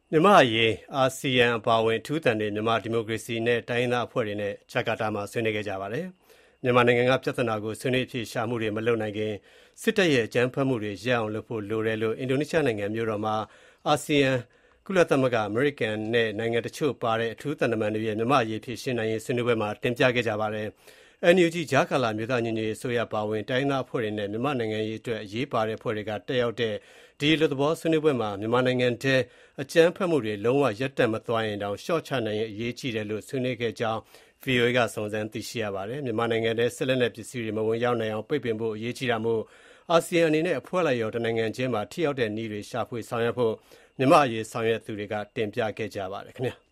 မြန်မာ့အရေးအာဆီယံအပါအဝင်အထူးသံတွေမြန်မာဒီမိုကရေစီနဲ့တိုင်းရင်းသားအဖွဲ့တွေနဲ့ဂျကာတာမှာဆွေးနွေးခဲ့ကြပါတယ်။မြန်မာနိုင်ငံကပြဿနာကိုဆွေးနွေးအဖြေရှာမှုတွေမလုပ်နိုင်ခင်စစ်တပ်ရဲ့အကြမ်းဖက်မှုတွေရပ်အောင်လုပ်ဖို့လိုတယ်လို့အင်ဒိုနီးရှားနိုင်ငံမြို့တော်မှာအာဆီယံကုလသမဂ္ဂအမေရိကန်နဲ့နိုင်ငံတချို့ပါတဲ့အထူးသံတမန်တွေရဲ့မြန်မာ့အရေးဖြေရှင်းနိုင်ရေးဆွေးနွေးပွဲမှာတင်ပြခဲ့ကြပါတယ်။ NUG ကြားကာလမျိုးသားညီညွတ်ရေးအစိုးရပါဝင်တိုင်းသားအဖွဲ့တွေနဲ့မြန်မာနိုင်ငံရေးအတွက်အရေးပါတဲ့အဖွဲ့တွေကတက်ရောက်တဲ့ဒီလူသဘောဆွေးနွေးပွဲမှာမြန်မာနိုင်ငံထဲအကြမ်းဖက်မှုတွေလုံးဝရပ်တန့်မသွားရင်တောင်ရှော့ချနိုင်ရေးအရေးကြီးတယ်လို့ဆွေးနွေးခဲ့ကြောင်း VOA ကစုံစမ်းသိရှိရပါတယ်။ မြန်မာနိုင်ငံထဲစစ်လက်နက်ပစ္စည်းတွေမဝင်ရောက်နိုင်အောင်ပိတ်ပင်ဖို့အရေးကြီးတာမို့အာဆီယံအနေနဲ့အဖွဲ့လိုက်ရောတနိုင်ငံချင်းမှာထိရောက်တဲ့နည်းတွေရှာဖွေဆောင်ရွက်ဖို့မြန်မာ့အရေးဆောင်ရွက်သူတွေကတင်ပြခဲ့ကြပါတယ်ခင်ဗျာ။